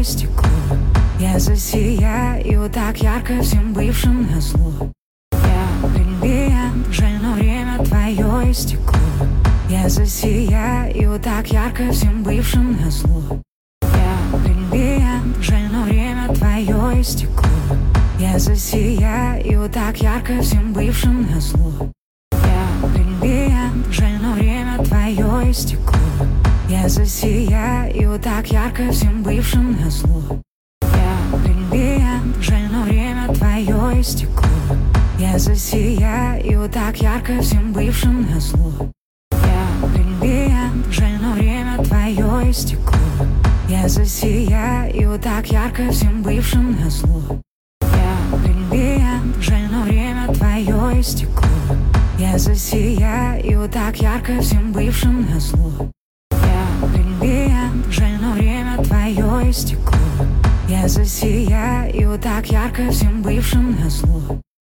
твое стекло. Я засияю так ярко всем бывшим назло. Я бриллиант, жаль, но время твое истекло. Я засияю так ярко всем бывшим назло. Я бриллиант, жаль, но время твое истекло. Я засияю так ярко всем бывшим назло. Я бриллиант, жаль, но время твое истекло. Я засияю так ярко всем бывшим назло. Я бриллиант, жаль, но время твое истекло. Я засияю так ярко всем бывшим назло. Я бриллиант, жаль, но время твое истекло. Я засияю так ярко всем бывшим назло. Я бриллиант, жаль, но время твое истекло. Я засияю так ярко всем бывшим назло. Я бриллиант, жаль, но время твое истекло. Я засияю так ярко всем бывшим назло.